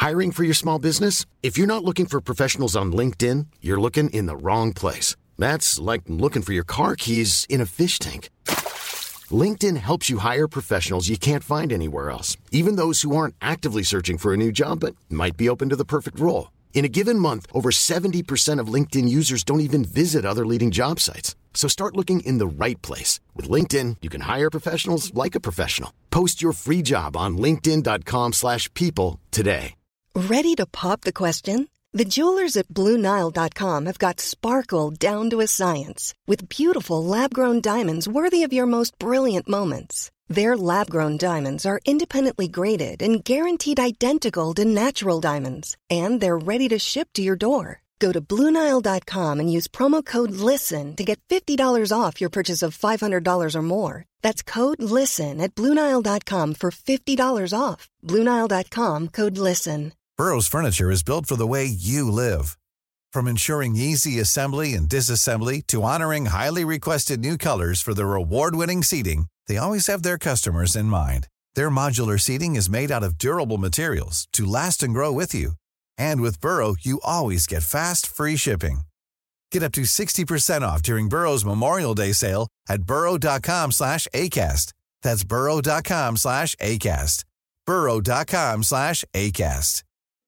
Hiring for your small business? If you're not looking for professionals on LinkedIn, you're looking in the wrong place. That's like looking for your car keys in a fish tank. LinkedIn helps you hire professionals you can't find anywhere else, even those who aren't actively searching for a new job but might be open to the perfect role. In a given month, over 70% of LinkedIn users don't even visit other leading job sites. So start looking in the right place. With LinkedIn, you can hire professionals like a professional. Post your free job on linkedin.com/people today. Ready to pop the question? The jewelers at BlueNile.com have got sparkle down to a science with beautiful lab-grown diamonds worthy of your most brilliant moments. Their lab-grown diamonds are independently graded and guaranteed identical to natural diamonds, and they're ready to ship to your door. Go to BlueNile.com and use promo code LISTEN to get $50 off your purchase of $500 or more. That's code LISTEN at BlueNile.com for $50 off. BlueNile.com, code LISTEN. Burrow's furniture is built for the way you live. From ensuring easy assembly and disassembly to honoring highly requested new colors for their award-winning seating, they always have their customers in mind. Their modular seating is made out of durable materials to last and grow with you. And with Burrow, you always get fast, free shipping. Get up to 60% off during Burrow's Memorial Day sale at burrow.com/ACAST. That's burrow.com/ACAST. burrow.com/ACAST.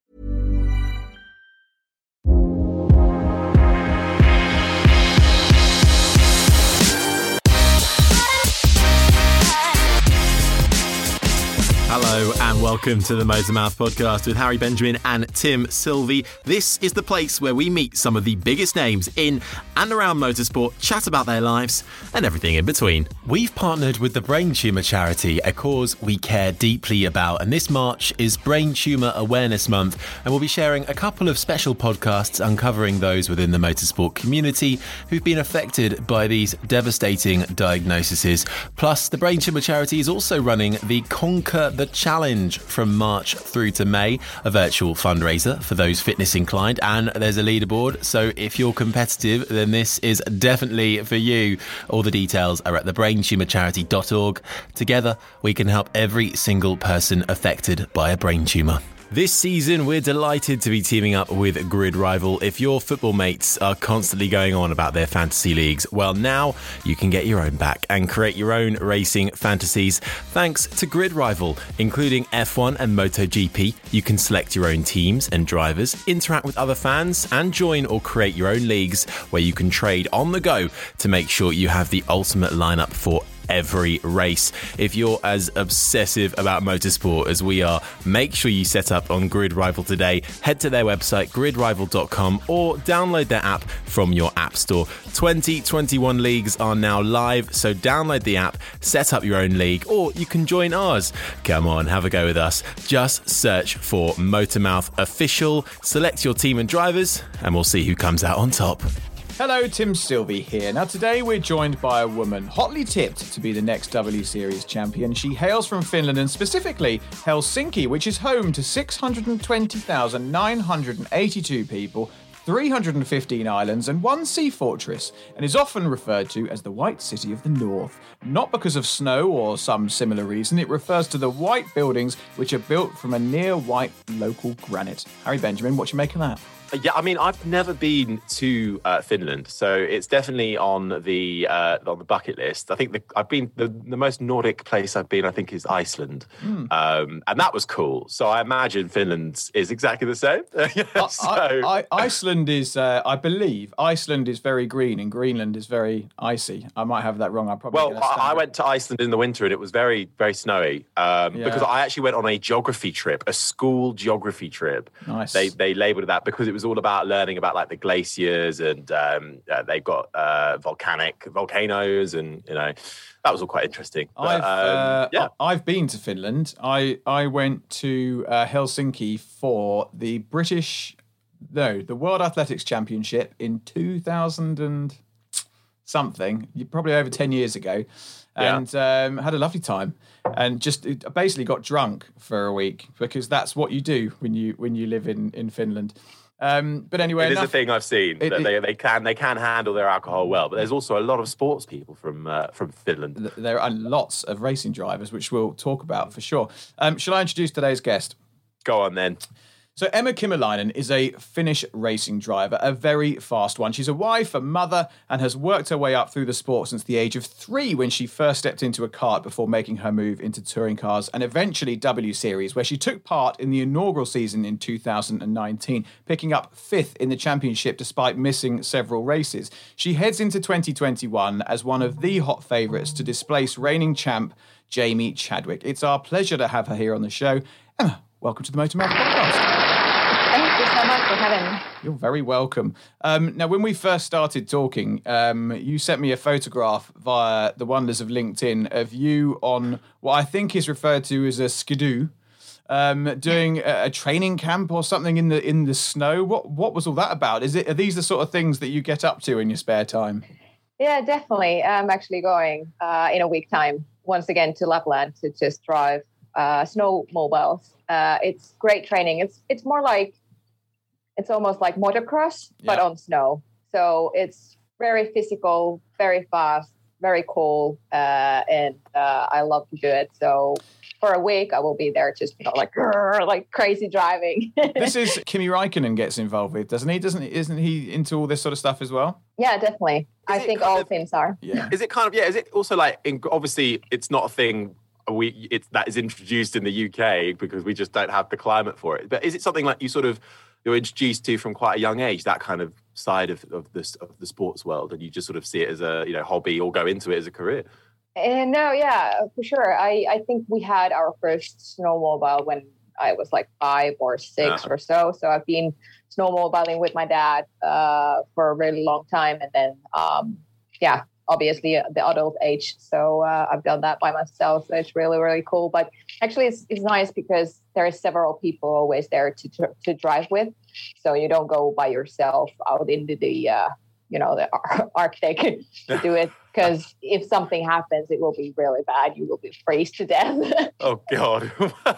Hello and welcome to the Motormouth podcast with Harry Benjamin and Tim Sylvie. This is the place where we meet some of the biggest names in and around motorsport, chat about their lives and everything in between. We've partnered with the Brain Tumour Charity, a cause we care deeply about, and this March is Brain Tumour Awareness Month, and we'll be sharing a couple of special podcasts uncovering those within the motorsport community who've been affected by these devastating diagnoses. Plus, the Brain Tumour Charity is also running the Conquer the Challenge from March through to May, a virtual fundraiser for those fitness inclined, and there's a leaderboard, so if you're competitive then this is definitely for you. All the details are at thebraintumorcharity.org. Together we can help every single person affected by a brain tumour. This season, we're delighted to be teaming up with Grid Rival. If your football mates are constantly going on about their fantasy leagues, well, now you can get your own back and create your own racing fantasies thanks to Grid Rival, including F1 and MotoGP. You can select your own teams and drivers, interact with other fans, and join or create your own leagues where you can trade on the go to make sure you have the ultimate lineup for every race. If you're as obsessive about motorsport as we are, make sure you set up on Grid Rival today. Head to their website, gridrival.com, or download their app from your app store. 2021 leagues are now live, so download the app, set up your own league, or you can join ours. Come on, have a go with us. Just search for Motormouth Official, select your team and drivers, and we'll see who comes out on top. Hello, Tim Sylvie here. Now today we're joined by a woman hotly tipped to be the next W Series champion. She hails from Finland and specifically Helsinki, which is home to 620,982 people, 315 islands and one sea fortress, and is often referred to as the White City of the North. Not because of snow or some similar reason, it refers to the white buildings which are built from a near white local granite. Harry Benjamin, what do you make of that? Yeah, I mean, I've never been to Finland, so it's definitely on the bucket list. I think I've been the most Nordic place I've been, I think, is Iceland, and that was cool. So I imagine Finland is exactly the same. Iceland is, I believe, Iceland is very green and Greenland is very icy. I might have that wrong. I went to Iceland in the winter and it was very, very snowy because I actually went on a geography trip, a school geography trip. Nice. They labelled it that because it was all about learning about like the glaciers and they've got volcanoes and that was all quite interesting. I've been to Finland. I went to Helsinki for the World Athletics Championship in 2000 and something, probably over 10 years ago, and had a lovely time and just basically got drunk for a week because that's what you do when you live in Finland. But anyway, it is a thing I've seen that they can handle their alcohol well. But there's also a lot of sports people from Finland. There are lots of racing drivers, which we'll talk about for sure. Shall I introduce today's guest? Go on then. So Emma Kymäläinen is a Finnish racing driver, a very fast one. She's a wife, a mother, and has worked her way up through the sport since the age of 3 when she first stepped into a kart before making her move into touring cars and eventually W Series, where she took part in the inaugural season in 2019, picking up 5th in the championship despite missing several races. She heads into 2021 as one of the hot favourites to displace reigning champ Jamie Chadwick. It's our pleasure to have her here on the show. Emma, welcome to the Motormouth podcast. Thank you so much for having me. You're very welcome. Now, when we first started talking, you sent me a photograph via the wonders of LinkedIn of you on what I think is referred to as a skidoo, doing a training camp or something in the snow. What was all that about? Are these the sort of things that you get up to in your spare time? Yeah, definitely. I'm actually going in a week time once again to Lapland to just drive snowmobiles. It's great training. It's more like, it's almost like motocross, but on snow. So it's very physical, very fast, very cool, and I love to do it. So for a week, I will be there just like crazy driving. This is Kimi Räikkönen gets involved with, doesn't he? Isn't he into all this sort of stuff as well? Yeah, definitely. I think all teams are. Yeah. Is it also like, obviously it's not a thing that is introduced in the UK because we just don't have the climate for it. But is it something like you're introduced to from quite a young age, that kind of side of the sports world, and you just sort of see it as a hobby or go into it as a career? No, yeah, for sure. I think we had our first snowmobile when I was like 5 or 6 or so. So I've been snowmobiling with my dad for a really long time, and then obviously the adult age. So I've done that by myself. So it's really, really cool. But actually it's nice because there are several people always there to drive with. So you don't go by yourself out into the, the Arctic to do it. Because if something happens, it will be really bad. You will be freeze to death. Oh, God.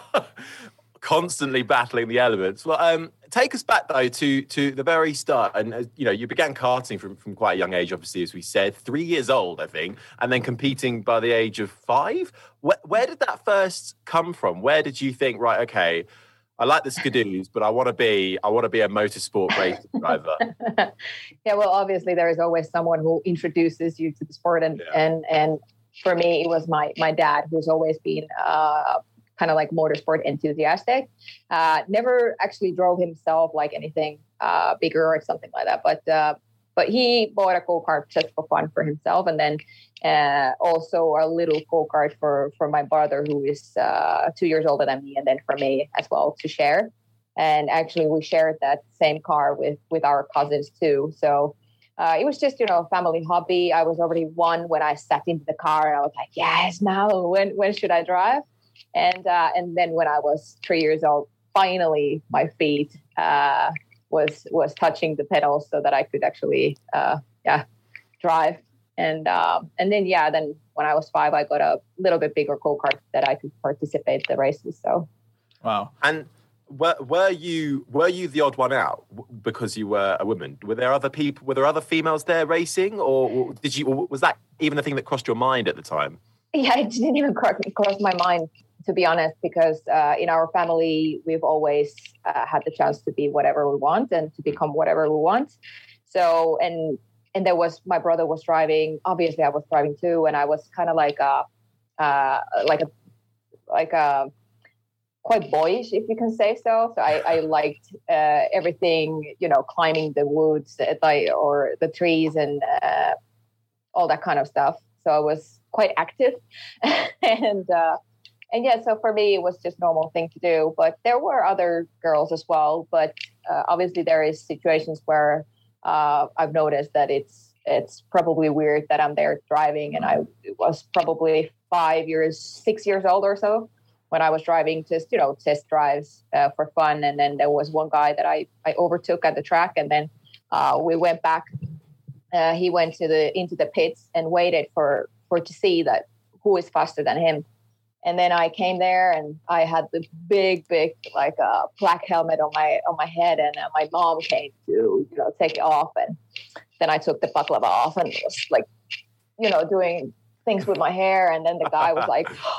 Constantly battling the elements. Well, take us back though to the very start, and you began karting from quite a young age, obviously, as we said, 3 years old, I think, and then competing by the age of 5. Where did that first come from? Where did you think, right, okay, I like the skidoos, but I want to be a motorsport race driver? Yeah, well, obviously there is always someone who introduces you to the sport, and for me it was my dad, who's always been kind of like motorsport enthusiastic. Never actually drove himself like anything bigger or something like that. But he bought a go-kart just for fun for himself. And then also a little go-kart for my brother, who is 2 years older than me, and then for me as well to share. And actually we shared that same car with our cousins too. So it was just, a family hobby. I was already 1 when I sat into the car, and I was like, yes, now when should I drive? And then when I was 3 years old, finally my feet was touching the pedals so that I could actually drive. And then when I was 5, I got a little bit bigger go-kart that I could participate in the races. So wow. And were you the odd one out because you were a woman? Were there other people? Were there other females there racing, or was that even a thing that crossed your mind at the time? Yeah, it didn't even cross my mind, to be honest, because in our family, we've always had the chance to be whatever we want and to become whatever we want. So, and there was, my brother was driving. Obviously, I was driving too, and I was kind of like a quite boyish, if you can say so. So I liked everything, climbing the woods, or the trees, and all that kind of stuff. So I was quite active, and yeah, so for me, it was just normal thing to do. But there were other girls as well. But obviously, there is situations where I've noticed that it's probably weird that I'm there driving, and I was probably 6 years old or so when I was driving just, test drives for fun. And then there was one guy that I overtook at the track, and then we went back. He went into the pits and waited to see that who is faster than him. And then I came there, and I had the big black helmet on my head, and my mom came to take it off, and then I took the baklava off and was doing things with my hair, and then the guy was like,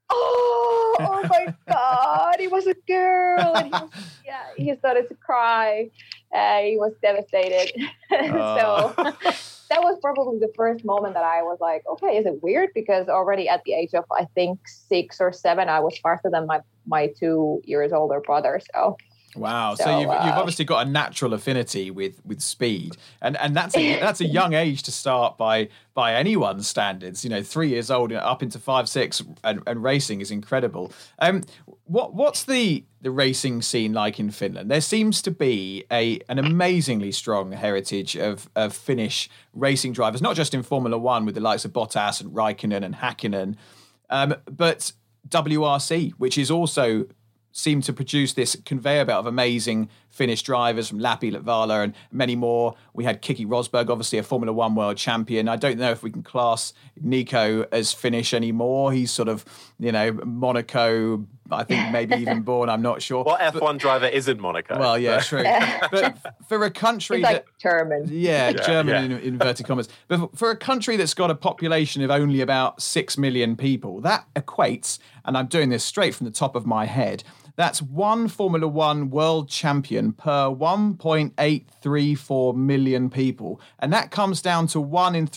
oh my God, it was a girl. And he started to cry. He was devastated. So that was probably the first moment that I was like, okay, is it weird? Because already at the age of, I think 6 or 7, I was faster than my 2 years older brother. So. Wow! So you've obviously got a natural affinity with speed, and that's a young age to start by anyone's standards. 3 years old up into 5, 6, and racing is incredible. What's the racing scene like in Finland? There seems to be an amazingly strong heritage of Finnish racing drivers, not just in Formula One with the likes of Bottas and Raikkonen and Häkkinen, but WRC, which is also seemed to produce this conveyor belt of amazing Finnish drivers from Lappi, Latvala, and many more. We had Kiki Rosberg, obviously a Formula One world champion. I don't know if we can class Nico as Finnish anymore. He's sort of, Monaco, I think maybe even born, I'm not sure. What F1 driver isn't Monaco? Well, yeah, true. But for a country it's like German. Yeah, German in inverted commas. But for a country that's got a population of only about 6 million people, that equates, and I'm doing this straight from the top of my head, that's one Formula One world champion per 1.834 million people. And that comes down to 1 in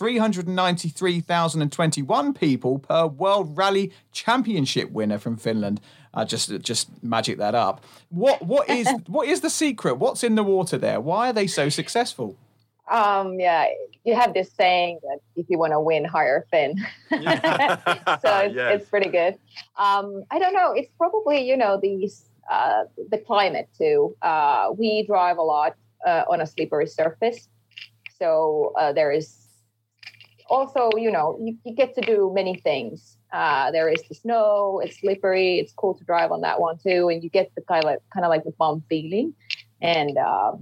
393,021 people per World Rally Championship winner from Finland. Just magic that up. What is the secret? What's in the water there? Why are they so successful? You have this saying that if you want to win, hire Finn. So it's pretty good. I don't know. It's probably, the climate too. We drive a lot on a slippery surface. So there is also, you get to do many things. There is the snow, it's slippery, it's cool to drive on that one too. And you get the kind of like the fun feeling. And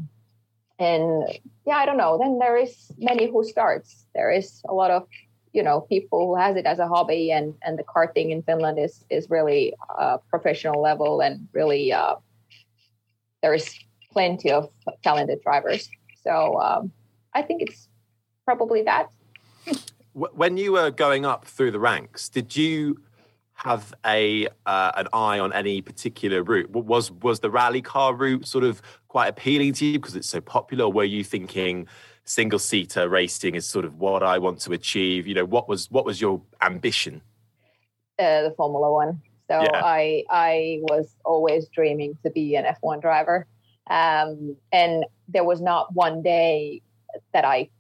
I don't know. Then there is many who starts. There is a lot of, people who has it as a hobby, and the karting in Finland is really professional level, and really there is plenty of talented drivers. So I think it's probably that. When you were going up through the ranks, did you have an eye on any particular route? Was the rally car route sort of quite appealing to you because it's so popular? Or were you thinking single-seater racing is sort of what I want to achieve? What was your ambition? The Formula One. So yeah. I was always dreaming to be an F1 driver. And there was not one day that I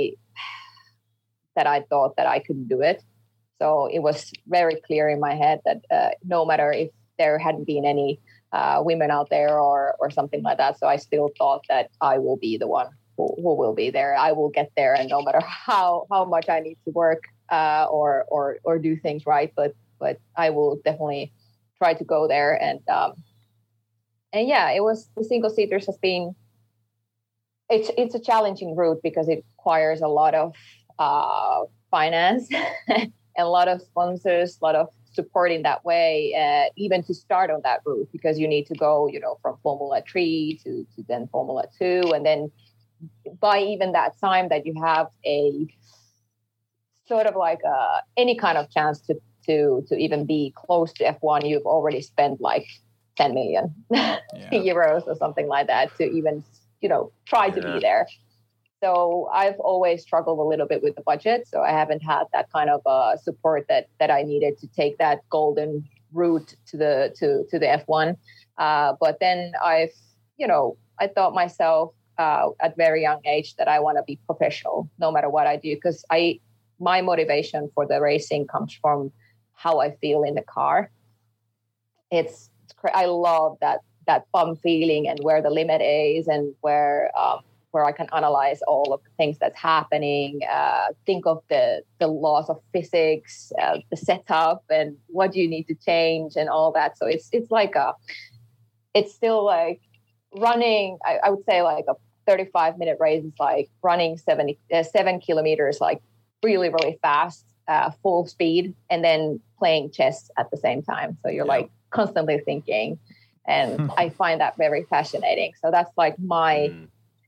thought that I couldn't do it. So it was very clear in my head that no matter if there hadn't been any women out there or something like that, so I still thought that I will be the one who will be there. I will get there, and no matter how much I need to work or do things right, but I will definitely try to go there. And yeah, it was the single seaters has been. It's a challenging route because it requires a lot of finance. And a lot of sponsors, a lot of support in that way, even to start on that route, because you need to go, from Formula 3 to then Formula 2. And then by even that time that you have a sort of like any kind of chance to even be close to F1, you've already spent like 10 million euros or something like that to even, try to be there. So I've always struggled a little bit with the budget. So I haven't had that kind of support that I needed to take that golden route to the F1. But then I thought myself at very young age that I want to be professional no matter what I do, because my motivation for the racing comes from how I feel in the car. I love that fun feeling and where the limit is and where I can analyze all of the things that's happening, think of the laws of physics, the setup, and what do you need to change and all that. So it's still like running. I would say like a 35-minute race is like running 7 kilometers, like really, really fast, full speed, and then playing chess at the same time. So you're like constantly thinking, and I find that very fascinating. So that's like my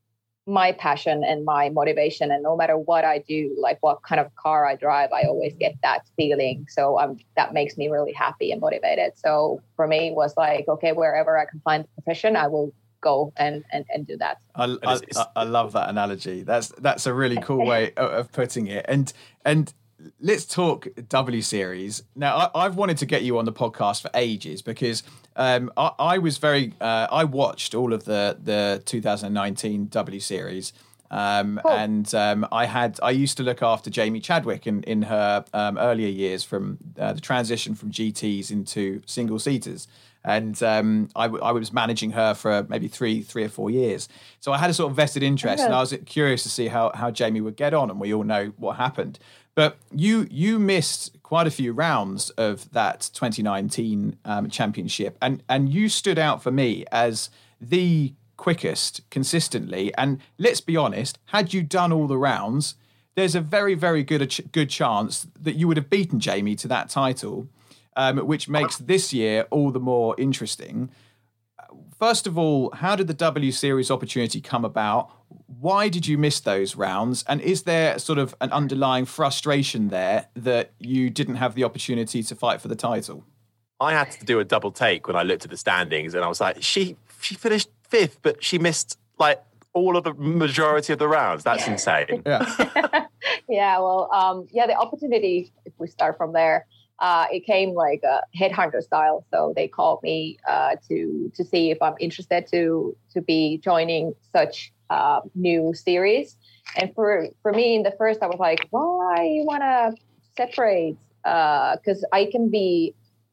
my passion and my motivation. And no matter what I do, like what kind of car I drive, I always get that feeling. So that makes me really happy and motivated. So for me, it was like, okay, wherever I can find a profession, I will go and do that. I love that analogy. That's a really cool way of putting it. And let's talk W Series. Now, I've wanted to get you on the podcast for ages because I watched all of the 2019 W Series. Cool. And I used to look after Jamie Chadwick in her earlier years from the transition from GTs into single seaters. And I was managing her for maybe three or 4 years. So I had a sort of vested interest, and I was curious to see how Jamie would get on, and we all know what happened. But you missed quite a few rounds of that 2019 championship, and you stood out for me as the quickest consistently. And let's be honest, had you done all the rounds, there's a very, very good chance that you would have beaten Jamie to that title, which makes this year all the more interesting. First of all, how did the W Series opportunity come about? Why did you miss those rounds? And is there sort of an underlying frustration there that you didn't have the opportunity to fight for the title? I had to do a double take when I looked at the standings, and I was like, she finished 5th, but she missed like all of the majority of the rounds. That's insane. Yeah. Yeah. Well, the opportunity, if we start from there, it came like a headhunter style. So they called me to see if I'm interested to be joining such new series. And for me, in the first, I was like, why you want to separate? Because I can be,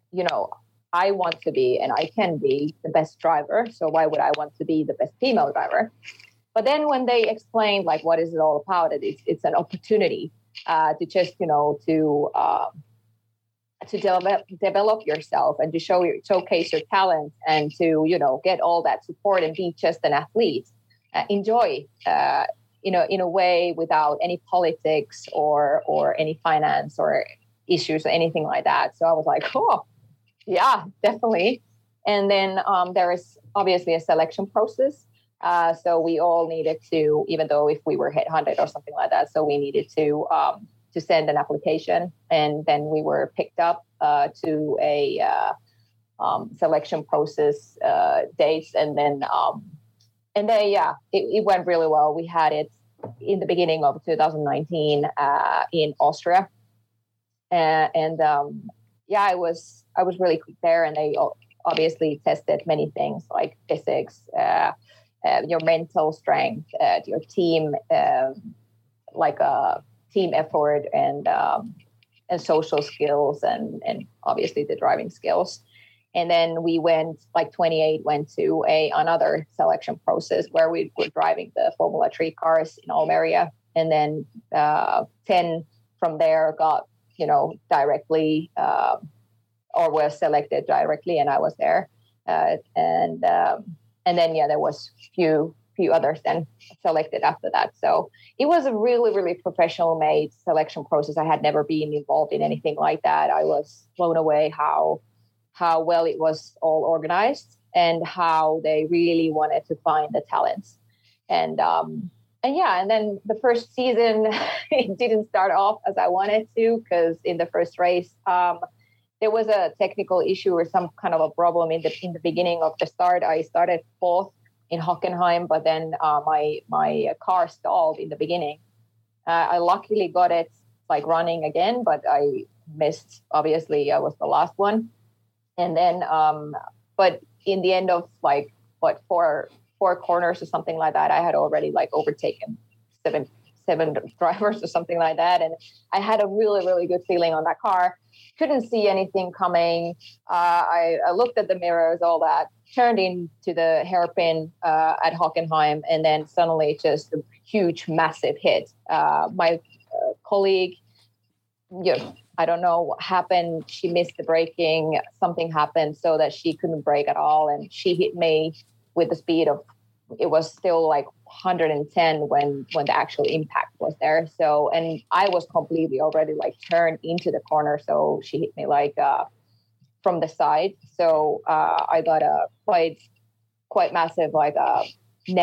I want to be and I can be the best driver. So why would I want to be the best female driver? But then when they explained like what is it all about, it's an opportunity to just, to develop yourself and to showcase your talent and to, get all that support and be just an athlete, enjoy, in a way without any politics or any finance or issues or anything like that. So I was like, oh, yeah, definitely. And then there is obviously a selection process. So we all needed to, even though if we were headhunted or something like that, so we needed to send an application, and then we were picked up to a selection process dates, and then it went really well. We had it in the beginning of 2019 in Austria, and I was really quick there, and they obviously tested many things like physics, your mental strength, your team, like a team effort and social skills and obviously the driving skills. And then we went, like 28 went to another selection process where we were driving the Formula 3 cars in Almeria. And then 10 from there got, directly or were selected directly, and I was there. And then, there was few others then selected after that. So it was a really, really professional made selection process. I had never been involved in anything like that. I was blown away how well it was all organized and how they really wanted to find the talents. And then the first season, it didn't start off as I wanted to, because in the first race, there was a technical issue or some kind of a problem in the beginning of the start. I started 4th in Hockenheim, but then my car stalled in the beginning. I luckily got it like running again, but I missed. Obviously, I was the last one. And then, but in the end of like four corners or something like that, I had already like overtaken seven drivers or something like that, and I had a really, really good feeling on that car. Couldn't see anything coming. I looked at the mirrors, all that, turned into the hairpin at Hockenheim, and then suddenly just a huge, massive hit. My colleague, I don't know what happened. She missed the braking. Something happened so that she couldn't brake at all, and she hit me with the speed of, it was still like 110 when the actual impact was there. So, and I was completely already like turned into the corner. So she hit me like from the side. So I got a quite massive like neck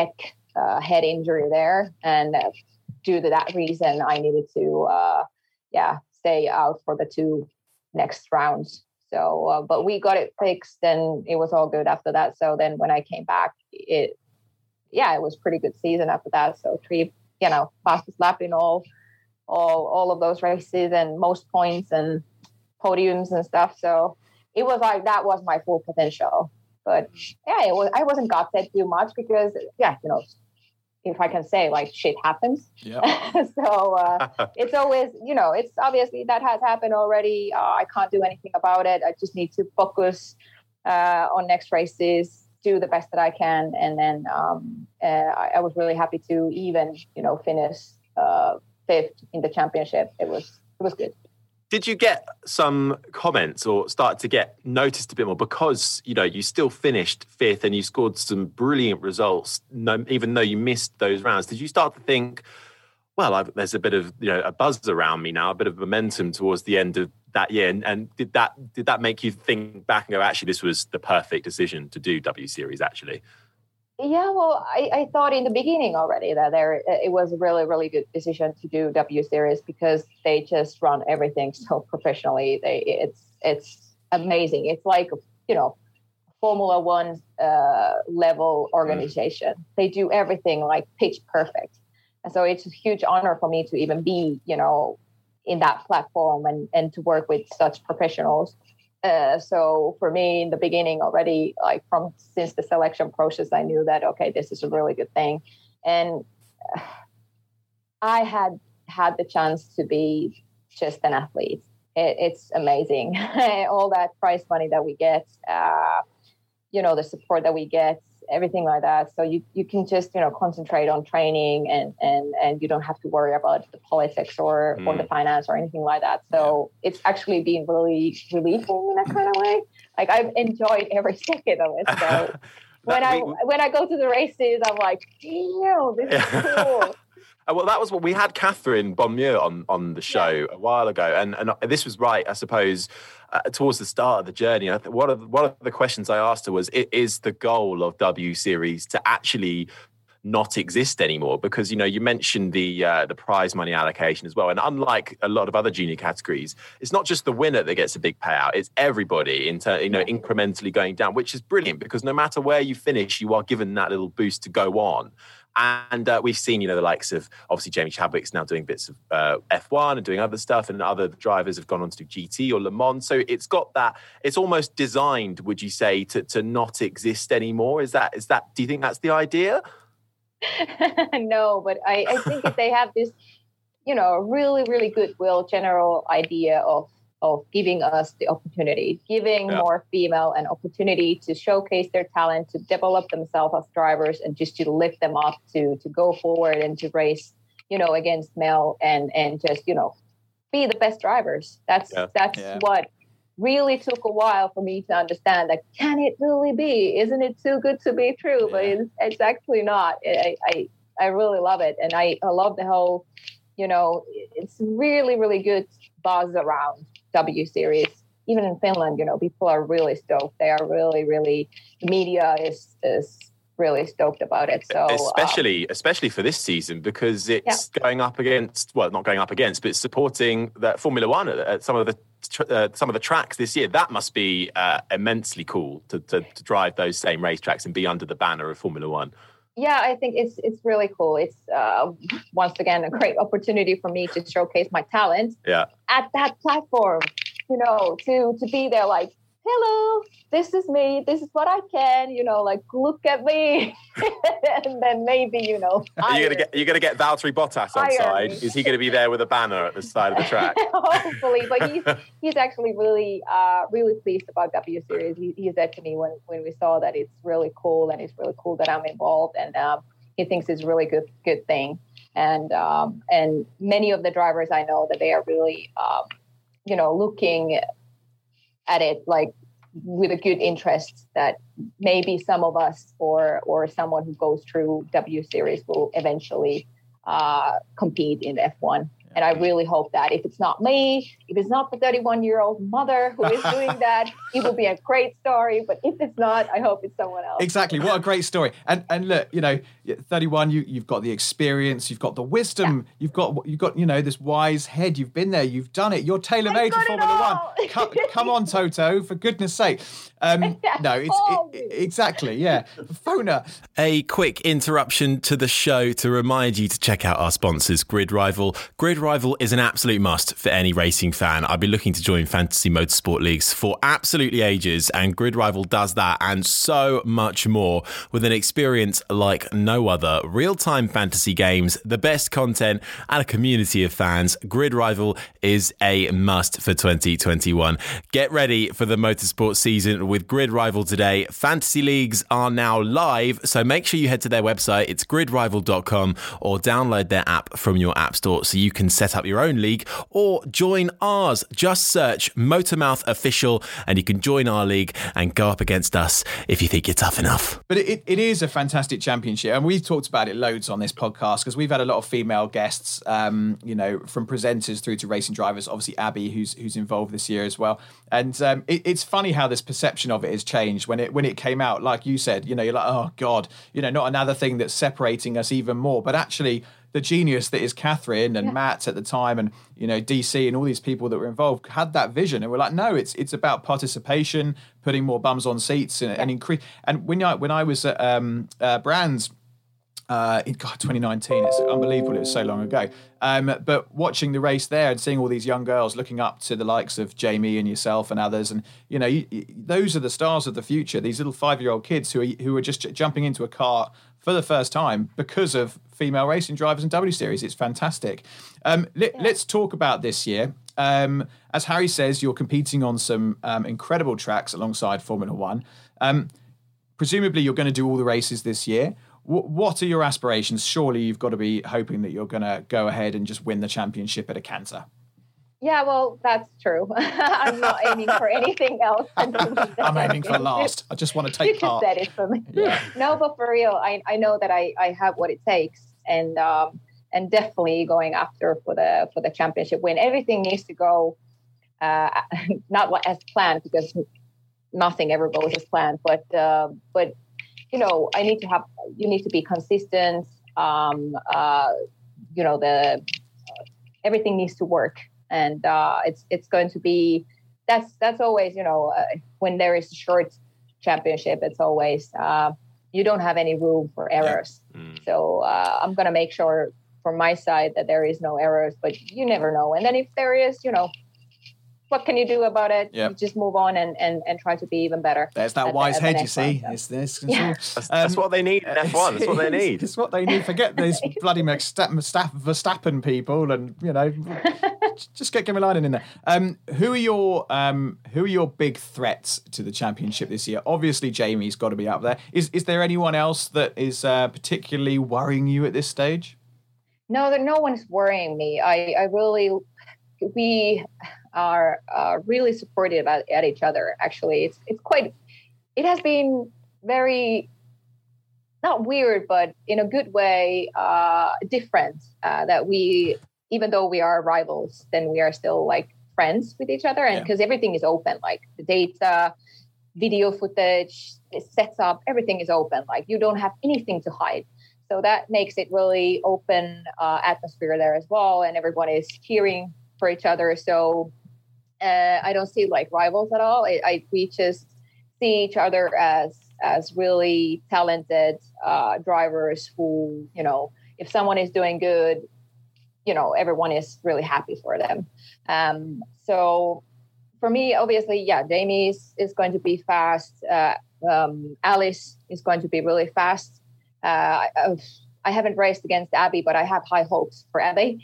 head injury there, and due to that reason, I needed to stay out for the 2 next rounds. So, but we got it fixed, and it was all good after that. So then when I came back, it was pretty good season after that. So 3, fastest lap in all of those races, and most points and podiums and stuff. So it was like that was my full potential. But I wasn't gutted too much because if I can say, like, shit happens. Yeah. So it's always, it's obviously that has happened already. I can't do anything about it. I just need to focus on next races, do the best that I can. And then I was really happy to even, finish 5th in the championship. It was good. Did you get some comments or start to get noticed a bit more because, you still finished 5th and you scored some brilliant results, even though you missed those rounds? Did you start to think, well, there's a bit of, a buzz around me now, a bit of momentum towards the end of that year? And did that make you think back and go, actually, this was the perfect decision to do W Series, actually? Yeah, well, I thought in the beginning already that it was a really, really good decision to do W Series because they just run everything so professionally. It's amazing. It's like, Formula One level organization. They do everything like pitch perfect. And so it's a huge honor for me to even be, in that platform and to work with such professionals. So for me in the beginning already, like since the selection process, I knew that, okay, this is a really good thing. And I had the chance to be just an athlete. It's amazing. All that prize money that we get, the support that we get, everything like that. So you can just, concentrate on training and you don't have to worry about the politics or the finance or anything like that. So it's actually been really relieving in a kind of way. Like I've enjoyed every second of it. So when I go to the races, I'm like, this is cool. Well, that was what we had Catherine Bonmieux on the show a while ago. And this was right, I suppose, towards the start of the journey. One of the questions I asked her was, is the goal of W Series to actually not exist anymore? Because, you mentioned the prize money allocation as well. And unlike a lot of other junior categories, it's not just the winner that gets a big payout. It's everybody incrementally going down, which is brilliant because no matter where you finish, you are given that little boost to go on. And we've seen, the likes of, obviously, Jamie Chadwick's now doing bits of F1 and doing other stuff, and other drivers have gone on to do GT or Le Mans. So it's got that, it's almost designed, would you say, to not exist anymore? Is that? Do you think that's the idea? No, but I think if they have this, really, really goodwill general idea of giving us the opportunity, giving more female an opportunity to showcase their talent, to develop themselves as drivers, and just to lift them up to go forward and to race, against male and just, be the best drivers. That's what really took a while for me to understand. Like, can it really be? Isn't it too good to be true? But it's actually not. I really love it. And I love the whole, it's really, really good buzz around W Series. Even in Finland, people are really stoked. They are really, really, the media is really stoked about it. So especially for this season, because it's going up against, well, not going up against, but supporting that Formula One at some of the tracks this year. That must be immensely cool to drive those same racetracks and be under the banner of Formula One. Yeah, I think it's really cool. It's once again a great opportunity for me to showcase my talent at that platform. To be there, like, hello, this is me. This is what I can. Like, look at me. And then maybe you're gonna get Valtteri Bottas on side. Is he going to be there with a banner at the side of the track? Hopefully, but he's actually really really pleased about W Series. He said to me when we saw that it's really cool, and it's really cool that I'm involved, and he thinks it's a really good thing. And many of the drivers I know that they are really looking at it like with a good interest, that maybe some of us or someone who goes through W Series will eventually compete in F1. And I really hope that if it's not me, if it's not the 31-year-old mother who is doing that, it will be a great story. But if it's not, I hope it's someone else. Exactly. What a great story. And look, 31, you've got the experience, you've got the wisdom, you've got this wise head. You've been there, you've done it. You're tailor-made for Formula One. Come on, Toto, for goodness sake. Exactly. Yeah. Phone her. A quick interruption to the show to remind you to check out our sponsors, Grid Rival. Grid Rival is an absolute must for any racing fan. I've been looking to join fantasy motorsport leagues for absolutely ages, and Grid Rival does that and so much more with an experience like no other. Real-time fantasy games, the best content, and a community of fans. Grid Rival is a must for 2021. Get ready for the motorsport season with Grid Rival today. Fantasy leagues are now live, so make sure you head to their website. It's gridrival.com, or download their app from your app store so you can set up your own league or join ours. Just search Motormouth Official and you can join our league and go up against us if you think you're tough enough. But it is a fantastic championship, and we've talked about it loads on this podcast because we've had a lot of female guests, from presenters through to racing drivers. Obviously, Abby, who's involved this year as well. And it's funny how this perception of it has changed when it came out. Like you said, you're like, oh God, not another thing that's separating us even more. But actually, the genius that is Catherine and Matt at the time, and DC and all these people that were involved had that vision, and we're like, no, it's about participation, putting more bums on seats, and increase. And when I was at Brands. In 2019, it's unbelievable. It was so long ago. But watching the race there and seeing all these young girls looking up to the likes of Jamie and yourself and others, and those are the stars of the future. These little 5-year-old kids who are just jumping into a car for the first time because of female racing drivers in W Series. It's fantastic. Let's talk about this year. As Harry says, you're competing on some incredible tracks alongside Formula One. Presumably, you're going to do all the races this year. What are your aspirations? Surely you've got to be hoping that you're going to go ahead and just win the championship at a canter. Yeah, well, that's true. I'm not aiming for anything else. I'm aiming for last. I just want to take part. You just said it for me. Yeah. No, but for real, I know that I have what it takes, and definitely going after for the championship win. Everything needs to go not as planned, because nothing ever goes as planned. But you need to be consistent. Everything needs to work, and it's going to be that's always when there is a short championship, it's always you don't have any room for errors. So I'm going to make sure from my side that there is no errors, but you never know. And then if there is, what can you do about it? Yep. You just move on and try to be even better. There's that wise head, you see. It's this. That's what they need in F1. That's what they need. It's what they need. Forget these bloody Verstappen people, and just get Kimi Raikkonen in there. Who are your big threats to the championship this year? Obviously, Jamie's got to be up there. Is there anyone else that is particularly worrying you at this stage? No, no one's worrying me. We are really supportive at each other. Actually, it has been very, not weird, but in a good way, different, that we, even though we are rivals, then we are still like friends with each other. And because everything is open, like the data, video footage, the setup, everything is open. Like you don't have anything to hide. So that makes it really open atmosphere there as well. And everyone is cheering for each other. So I don't see like rivals at all. We just see each other as really talented drivers who, if someone is doing good, everyone is really happy for them. So for me, obviously, Jamie is going to be fast. Alice is going to be really fast. I haven't raced against Abby, but I have high hopes for Abby.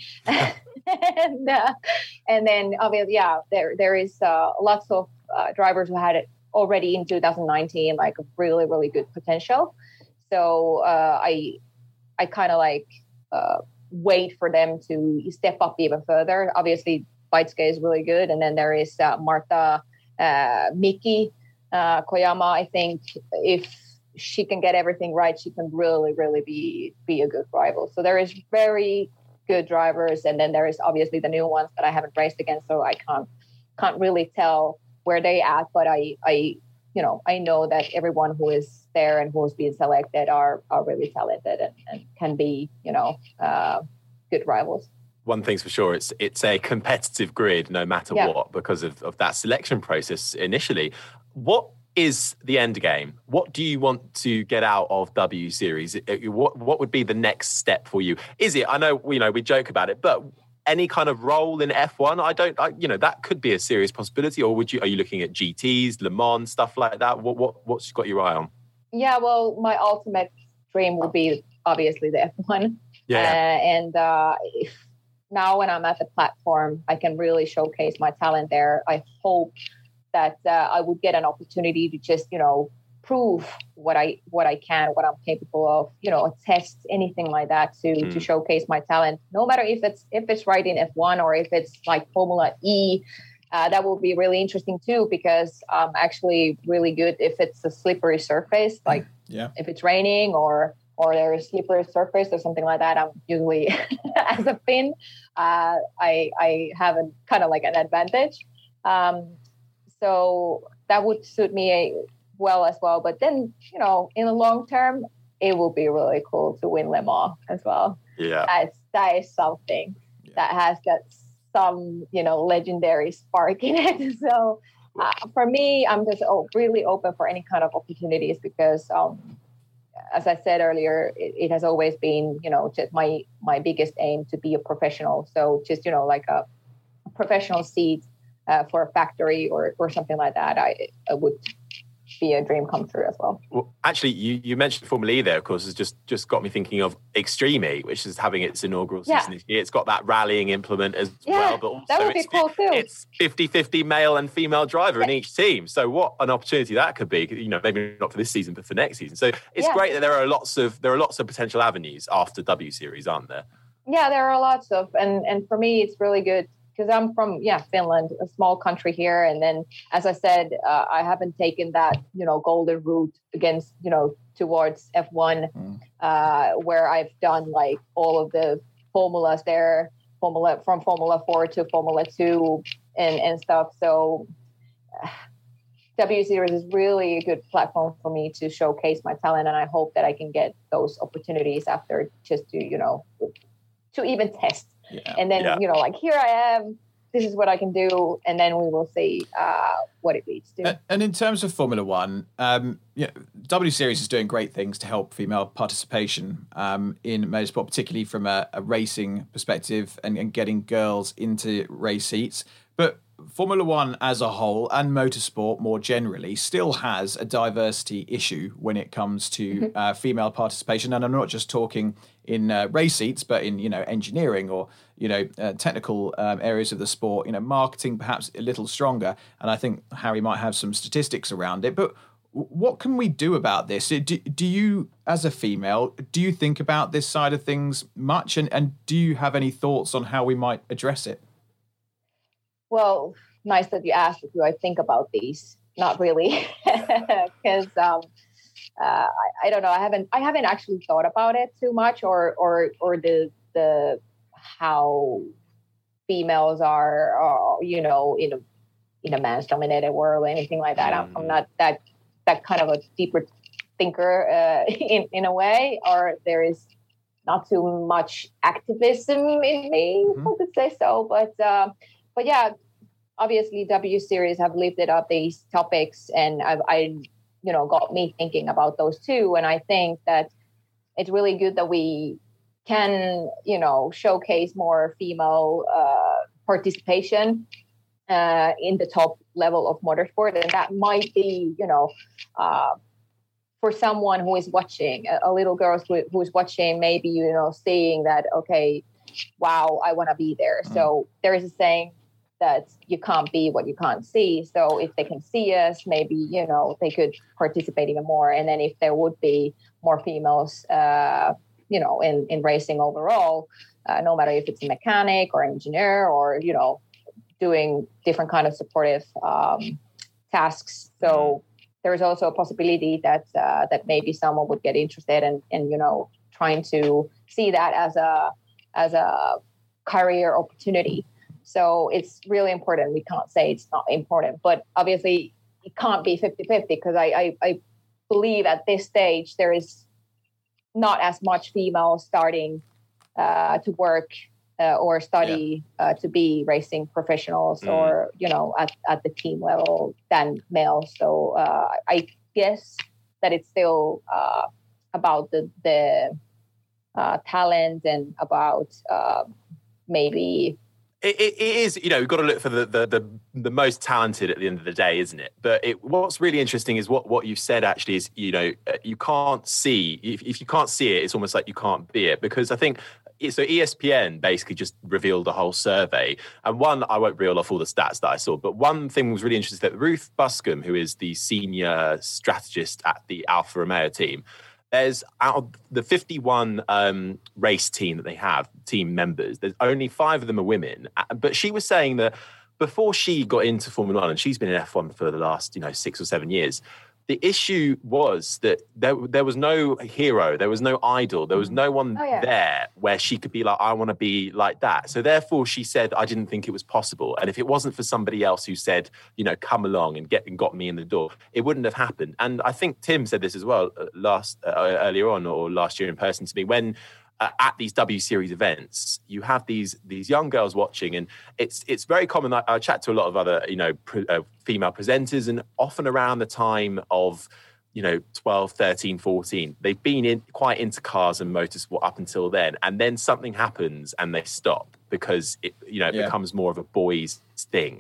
and then obviously, there is lots of drivers who had it already in 2019, like a really, really good potential. So I kind of wait for them to step up even further. Obviously, Baitsuke is really good. And then there is Marta, Miki, Koyama. I think if she can get everything right, she can really, really be a good rival. So there is very good drivers, and then there is obviously the new ones that I haven't raced against, so I can't really tell where they at. But I know that everyone who is there and who's being selected are really talented and can be, good rivals. One thing's for sure, it's a competitive grid no matter what, because of that selection process initially. What is the end game? What do you want to get out of W Series? What would be the next step for you? Is it, I know, we joke about it, but any kind of role in F1? That could be a serious possibility. Or are you looking at GTs, Le Mans, stuff like that? What's got your eye on? Yeah, well, my ultimate dream will be obviously the F1. Yeah. Now when I'm at the platform, I can really showcase my talent there. I hope that I would get an opportunity to just, prove what I can, what I'm capable of, test anything like that to showcase my talent. No matter if it's right in F1 or if it's like Formula E, that will be really interesting too, because I'm actually really good if it's a slippery surface, like if it's raining or there is slippery surface or something like that. I'm usually, as a Finn, I have a kind of like an advantage. So that would suit me well as well. But then, in the long term, it will be really cool to win Le Mans as well. Yeah. That is something that has got some, legendary spark in it. So for me, I'm just really open for any kind of opportunities because, as I said earlier, it has always been, just my biggest aim to be a professional. So just, like a professional seat for a factory or something like that, I would be a dream come true as well. Well, actually, you mentioned Formula E there, of course, has just got me thinking of Extreme E, which is having its inaugural season this year. It's got that rallying implement as well, but also that would be cool too. It's 50-50 male and female driver in each team. So what an opportunity that could be, maybe not for this season, but for next season. So it's great that there are lots of potential avenues after W Series, aren't there? Yeah, there are lots of, and for me, it's really good. Because I'm from, Finland, a small country here. And then, as I said, I haven't taken that, golden route against, towards F1, where I've done like all of the formulas there, from Formula 4 to Formula 2 and stuff. So W Series is really a good platform for me to showcase my talent. And I hope that I can get those opportunities after just to, to even test. Yeah. And then, like, here I am, this is what I can do. And then we will see what it leads to. And in terms of Formula One, W Series is doing great things to help female participation in motorsport, particularly from a racing perspective and getting girls into race seats. But Formula One as a whole and motorsport more generally still has a diversity issue when it comes to female participation. And I'm not just talking in race seats, but in, engineering or, technical areas of the sport, marketing perhaps a little stronger. And I think Harry might have some statistics around it. But what can we do about this? Do you, as a female, do you think about this side of things much? And do you have any thoughts on how we might address it? Well, nice that you asked if I think about these. Not really, because I don't know. I haven't actually thought about it too much, or the how females are, in a man's dominated world or anything like that. I'm not that kind of a deeper thinker in a way, or there is not too much activism in me, I could say so, but yeah, obviously W Series have lifted up these topics, and I got me thinking about those too. And I think that it's really good that we can, showcase more female participation in the top level of motorsport. And that might be, for someone who is watching, a little girl who is watching, maybe, seeing that, okay, wow, I want to be there. So there is a saying that you can't be what you can't see. So if they can see us, maybe, they could participate even more. And then if there would be more females, in racing overall, no matter if it's a mechanic or engineer or, doing different kind of supportive tasks. So there is also a possibility that that maybe someone would get interested in trying to see that as a career opportunity. So it's really important. We can't say it's not important, but obviously it can't be 50-50 because I believe at this stage there is not as much female starting to work or study to be racing professionals or, at the team level than males. So I guess that it's still about the talent and about maybe... It is, we've got to look for the most talented at the end of the day, isn't it? But what's really interesting is what you've said actually is, you can't see, if you can't see it, it's almost like you can't be it. Because I think, so ESPN basically just revealed a whole survey. And I won't reel off all the stats that I saw, but one thing was really interesting that Ruth Buscombe, who is the senior strategist at the Alfa Romeo team, there's out of the 51 race team that they have, team members, there's only 5 of them are women. But she was saying that before she got into Formula One, and she's been in F1 for the last 6 or 7 years, the issue was that there was no hero, there was no idol, there was no one there where she could be like, I want to be like that. So therefore she said, I didn't think it was possible. And if it wasn't for somebody else who said, come along and got me in the door, it wouldn't have happened. And I think Tim said this as well earlier on or last year in person to me, when at these W Series events, you have these young girls watching, and it's very common. I chat to a lot of other female presenters, and often around the time of 12, 13, 14, they've been quite into cars and motorsport up until then, and then something happens and they stop because it becomes more of a boys' thing.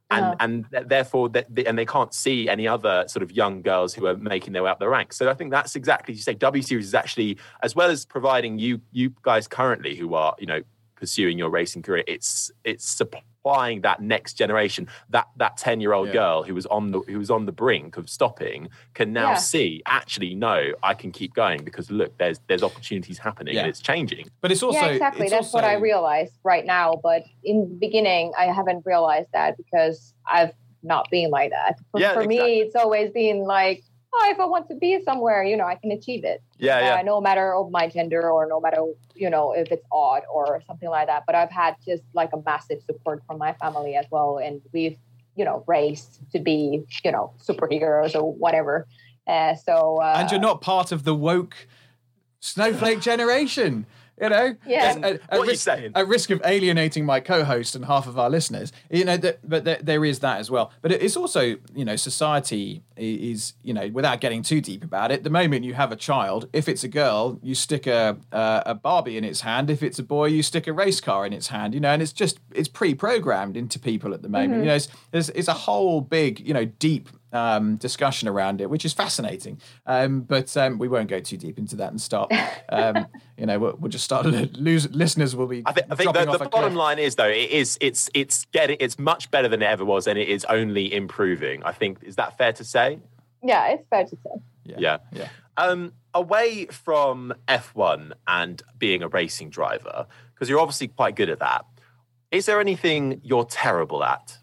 And therefore, they can't see any other sort of young girls who are making their way up the ranks. So I think that's exactly, you say, W Series is actually, as well as providing you guys currently who are, pursuing your racing career, it's supplying that next generation, that 10-year-old girl who was on the brink of stopping can now see, actually, no, I can keep going because look, there's opportunities happening and it's changing. But it's also exactly. That's what I realized right now. But in the beginning, I haven't realized that because I've not been like that. For me, it's always been like, if I want to be somewhere, I can achieve it. No matter of my gender or no matter, if it's odd or something like that. But I've had just like a massive support from my family as well. And we've, raced to be, superheroes or whatever. And you're not part of the woke snowflake generation. What are you saying? At risk of alienating my co-host and half of our listeners, but there is that as well. But it's also, society is, without getting too deep about it, the moment you have a child, if it's a girl, you stick a Barbie in its hand. If it's a boy, you stick a race car in its hand, and it's pre-programmed into people at the moment. Mm-hmm. It's a whole big, deep discussion around it, which is fascinating. But we won't go too deep into that and start. We'll just start. Listeners will be. I think the bottom line is though, it's much better than it ever was, and it is only improving. I think, is that fair to say? Yeah, it's fair to say. Yeah. Away from F1 and being a racing driver, because you're obviously quite good at that, is there anything you're terrible at?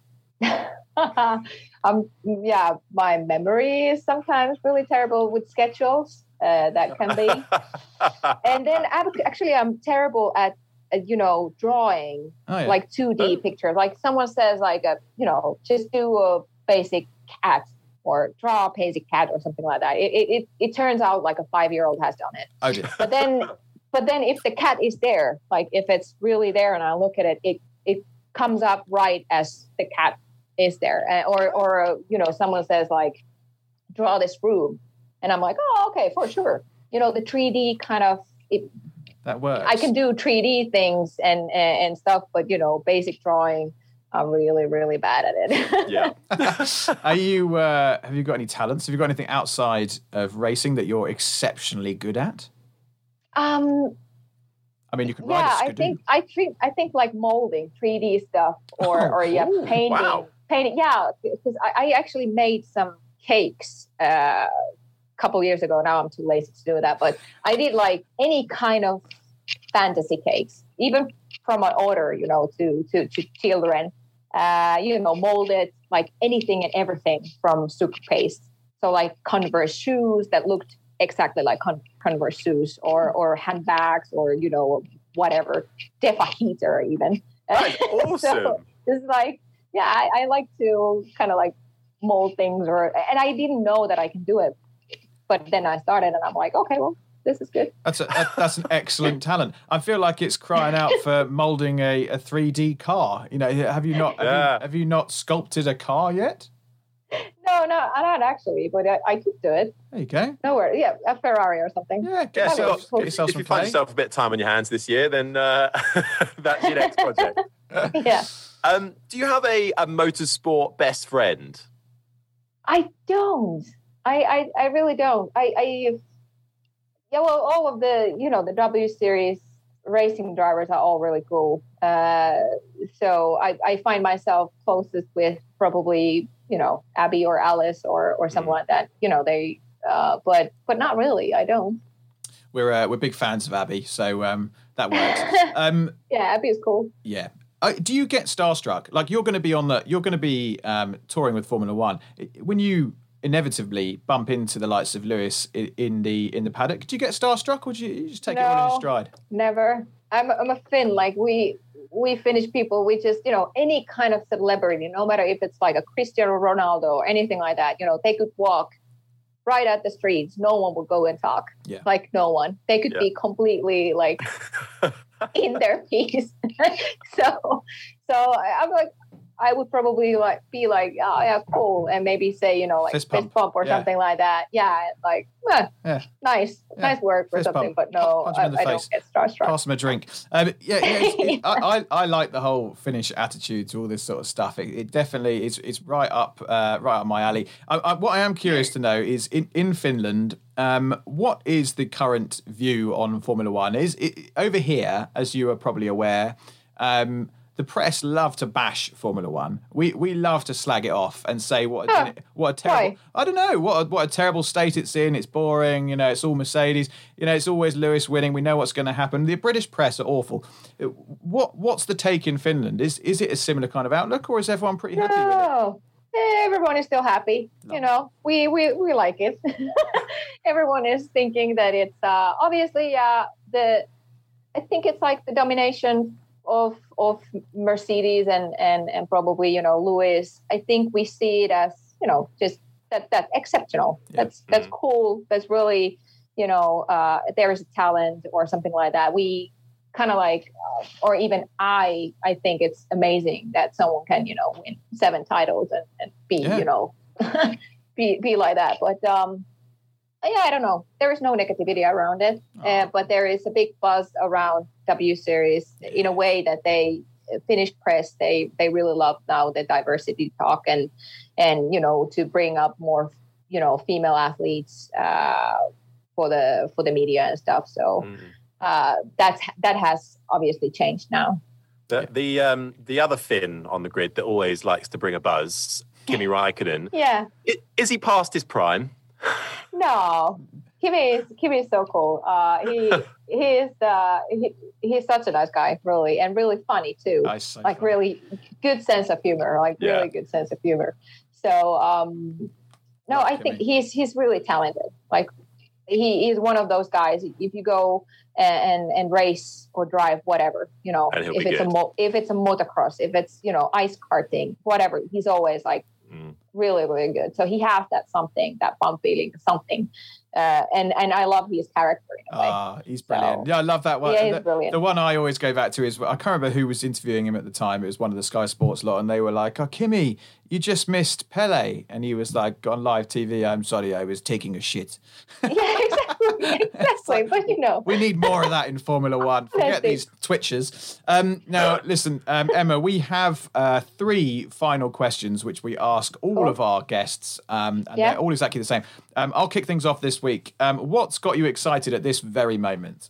My memory is sometimes really terrible with schedules. That can be. And then I'm terrible at drawing like 2D pictures. Like someone says just do a basic cat or draw a basic cat or something like that. It turns out like a 5-year-old has done it. Oh, dear. But then if the cat is there, like if it's really there and I look at it, it comes up right as the cat is there. Or someone says like, draw this room. And I'm like, oh, okay, for sure. The 3D kind of... that works. I can do 3D things and stuff, but, basic drawing, I'm really, really bad at it. Yeah. Have you got any talents? Have you got anything outside of racing that you're exceptionally good at? I mean, you could ride a Skidoo. I think like molding 3D stuff or painting. Wow. Painting, because I actually made some cakes a couple years ago. Now I'm too lazy to do that, but I did like any kind of fantasy cakes, even from an order, to children. Molded like anything and everything from super paste. So like Converse shoes that looked exactly like Converse shoes, or handbags, or whatever, Tefa heater even. That's awesome. So it's like, yeah, I like to kind of like mold things, and I didn't know that I can do it, but then I started, and I'm like, okay, well, this is good. That's an excellent talent. I feel like it's crying out for molding a 3D car. You know, have you not sculpted a car yet? No, not actually, but I could do it. There you go. No worries. Yeah, a Ferrari or something. Yeah, get yourself if some you find play. yourself a bit of time on your hands this year, then that's your next project. Yeah. Do you have a motorsport best friend? I don't. I really don't. Yeah, well, all of the W Series racing drivers are all really cool. So I find myself closest with probably, Abby or Alice or something like that. They, but not really. I don't. We're big fans of Abby, so that works. Yeah, Abby is cool. Yeah. Do you get starstruck? Like you're going to be touring with Formula One when you inevitably bump into the likes of Lewis in the paddock. Do you get starstruck, or do you just take it all in stride? Never. I'm a Finn. Like we Finnish people, we just any kind of celebrity, no matter if it's like a Cristiano Ronaldo or anything like that. They could walk right at the streets. No one would go and talk. Yeah. Like no one. They could be completely like in their piece. So I'm like, I would probably be like, oh yeah, cool, and maybe say like fist pump or something like that. Yeah, like nice word for something, but no, I don't get starstruck. Pass them a drink. I like the whole Finnish attitude to all this sort of stuff. It definitely it's right up my alley. What I am curious to know is in Finland, what is the current view on Formula One? Is it, over here, as you are probably aware, the press love to bash Formula One. We love to slag it off and say what a terrible. Why? I don't know what a terrible state it's in. It's boring. It's all Mercedes. It's always Lewis winning. We know what's going to happen. The British press are awful. What's the take in Finland? Is it a similar kind of outlook, or is everyone pretty happy with it? Everyone is still happy. No. We like it. Everyone is thinking that it's obviously I think it's like the domination of Mercedes and probably Lewis. I think we see it as just that's exceptional. Yeah. That's cool. That's really there is a talent or something like that. We kind of like or even I think it's amazing that someone can win 7 titles and be be like that. But I don't know. There is no negativity around it, but there is a big buzz around W Series in a way that Finnish press they really love now the diversity talk and to bring up more female athletes for the media and stuff. So that has obviously changed now. The other Finn on the grid that always likes to bring a buzz, Kimi Räikkönen. Yeah, is he past his prime? No, Kimi is so cool. He's such a nice guy, really, and really funny too. Nice, like funny. Really good sense of humor, really good sense of humor. So no, I think he's really talented. Like he is one of those guys. If you go and race or drive, whatever, if it's a motocross, if it's ice karting, whatever, he's always like. Really, really good. So he has that fun feeling, something. And I love his character in a way. He's brilliant. So, yeah, I love that one. Yeah, he's brilliant. The one I always go back to is, I can't remember who was interviewing him at the time. It was one of the Sky Sports lot, and they were like, "Oh, Kimi, you just missed Pele." And he was like, on live TV, "I'm sorry, I was taking a shit." Yeah, exactly. Like, but we need more of that in Formula One. Forget these twitchers. Now, listen, Emma, we have 3 final questions which we ask all of our guests, and they're all exactly the same. I'll kick things off this week. What's got you excited at this very moment?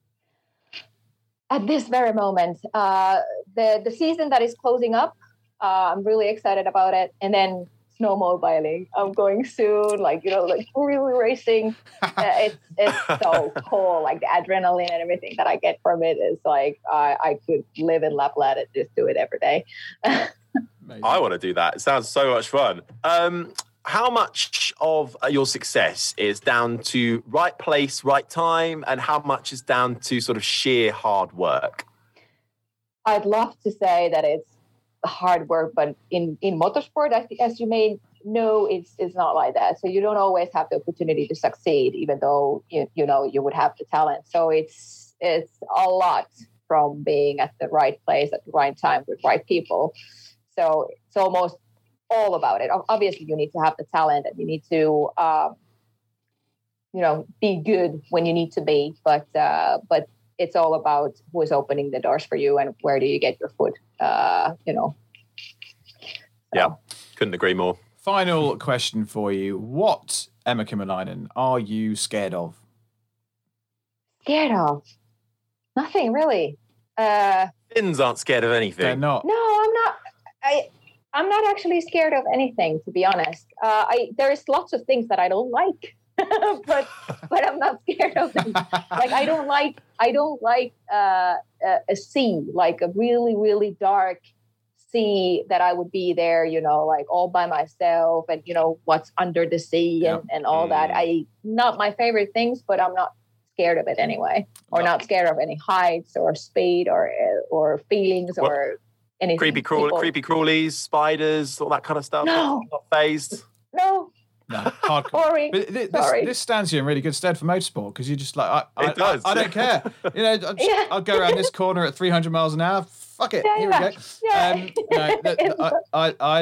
At this very moment, the season that is closing up, I'm really excited about it. And then snowmobiling, I'm going soon, like really racing. It's so cool. Like the adrenaline and everything that I get from it is like, I could live in Lapland and just do it every day. I want to do that. It sounds so much fun. how much of your success is down to right place, right time, and how much is down to sort of sheer hard work? I'd love to say that it's hard work, but in motorsport, as you may know, it's not like that. So you don't always have the opportunity to succeed, even though you would have the talent. So it's a lot from being at the right place at the right time with right people. So it's almost all about it. Obviously, you need to have the talent and you need to, be good when you need to be. But it's all about who is opening the doors for you and where do you get your foot. Yeah, couldn't agree more. Final question for you: what, Emma Kymäläinen, are you scared of? Scared of? Nothing really. Finns aren't scared of anything. They're not. No, I'm not. I'm not actually scared of anything, to be honest. There's lots of things that I don't like, but I'm not scared of them. Like I don't like a sea, like a really, really dark sea that I would be there, like all by myself and, what's under the sea and all that. Not my favorite things, but I'm not scared of it anyway, or not scared of any heights or speed or feelings or anything. Creepy crawlies, spiders, all that kind of stuff. No. Not phased. No. No, hardcore. Boring. But this stands you in really good stead for motorsport because you just like I don't care. I'll go around this corner at 300 miles an hour. Fuck it. Here we go. Yeah. I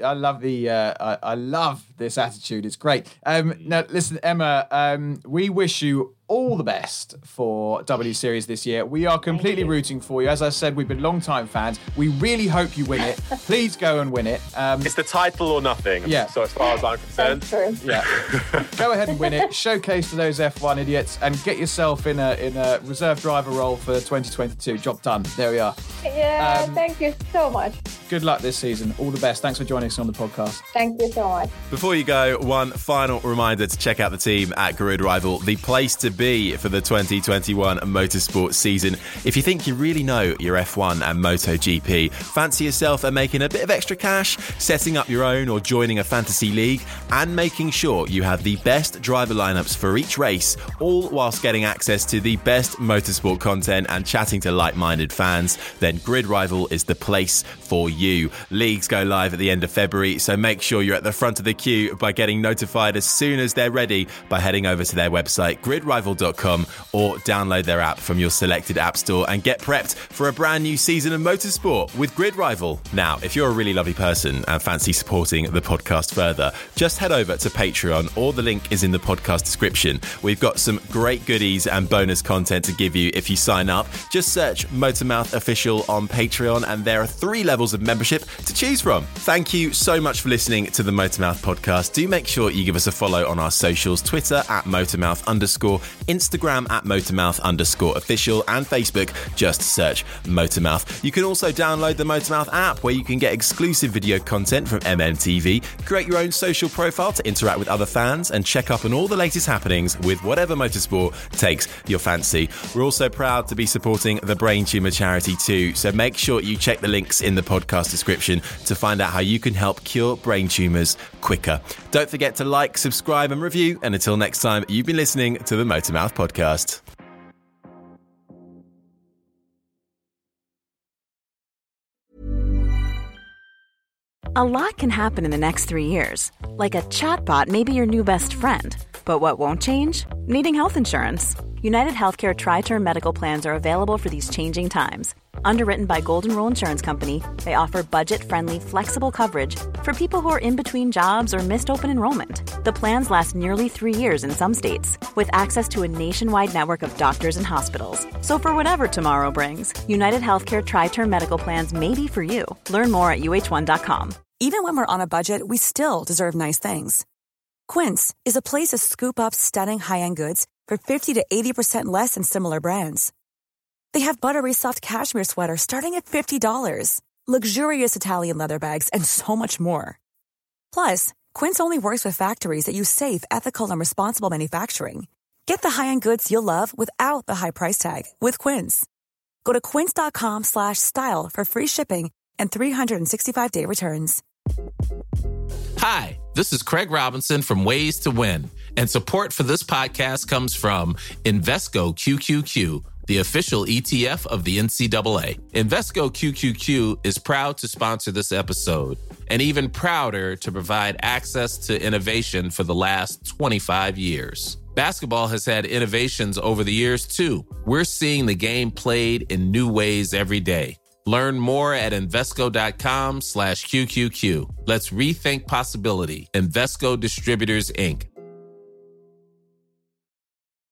love this attitude. It's great. Now listen, Emma. We wish you all the best for W Series this year. We are completely rooting for you. As I said, we've been long-time fans. We really hope you win it. Please go and win it. It's the title or nothing. Yeah. So as far as I'm concerned. That's true. Yeah. Go ahead and win it. Showcase to those F1 idiots and get yourself in a reserve driver role for 2022. Job done. There we are. Yeah, thank you so much. Good luck this season. All the best. Thanks for joining us on the podcast. Thank you so much. Before you go, one final reminder to check out the team at Grid Rival, the place to be for the 2021 motorsport season. If you think you really know your F1 and MotoGP, fancy yourself and making a bit of extra cash, setting up your own or joining a fantasy league, and making sure you have the best driver lineups for each race, all whilst getting access to the best motorsport content and chatting to like-minded fans, then Grid Rival is the place for you. Leagues go live at the end of February, so make sure you're at the front of the queue by getting notified as soon as they're ready by heading over to their website, gridrival.com, or download their app from your selected app store and get prepped for a brand new season of motorsport with Grid Rival. Now, if you're a really lovely person and fancy supporting the podcast further, just head over to Patreon, or the link is in the podcast description. We've got some great goodies and bonus content to give you if you sign up. Just search Motormouth Official on Patreon, and there are 3 levels of membership to choose from. Thank you so much for listening to the Motormouth podcast. Do make sure you give us a follow on our socials: Twitter at Motormouth_, Instagram at Motormouth_official, and Facebook. Just search Motormouth. You can also download the Motormouth app, where you can get exclusive video content from MMTV, create your own social profile to interact with other fans, and check up on all the latest happenings with whatever motorsport takes your fancy. We're also proud to be supporting the Brain Tumour charity too, so make sure you check the links in the podcast description to find out how you can help cure brain tumours quicker. Don't forget to like, subscribe and review, and until next time, you've been listening to the Motormouth podcast. A lot can happen in the next 3 years. Like a chatbot may be your new best friend. But what won't change? Needing health insurance. United Healthcare Tri-Term Medical Plans are available for these changing times. Underwritten by Golden Rule Insurance Company, they offer budget-friendly, flexible coverage for people who are in between jobs or missed open enrollment. The plans last nearly 3 years in some states, with access to a nationwide network of doctors and hospitals. So for whatever tomorrow brings, United Healthcare Tri-Term Medical Plans may be for you. Learn more at uh1.com. Even when we're on a budget, we still deserve nice things. Quince is a place to scoop up stunning high-end goods for 50 to 80% less than similar brands. They have buttery soft cashmere sweaters starting at $50, luxurious Italian leather bags, and so much more. Plus, Quince only works with factories that use safe, ethical, and responsible manufacturing. Get the high-end goods you'll love without the high price tag with Quince. Go to quince.com/style for free shipping and 365-day returns. Hi, this is Craig Robinson from Ways to Win, and support for this podcast comes from Invesco QQQ, the official ETF of the NCAA. Invesco QQQ is proud to sponsor this episode, and even prouder to provide access to innovation for the last 25 years. Basketball has had innovations over the years, too. We're seeing the game played in new ways every day. Learn more at Invesco.com/QQQ. Let's rethink possibility. Invesco Distributors, Inc.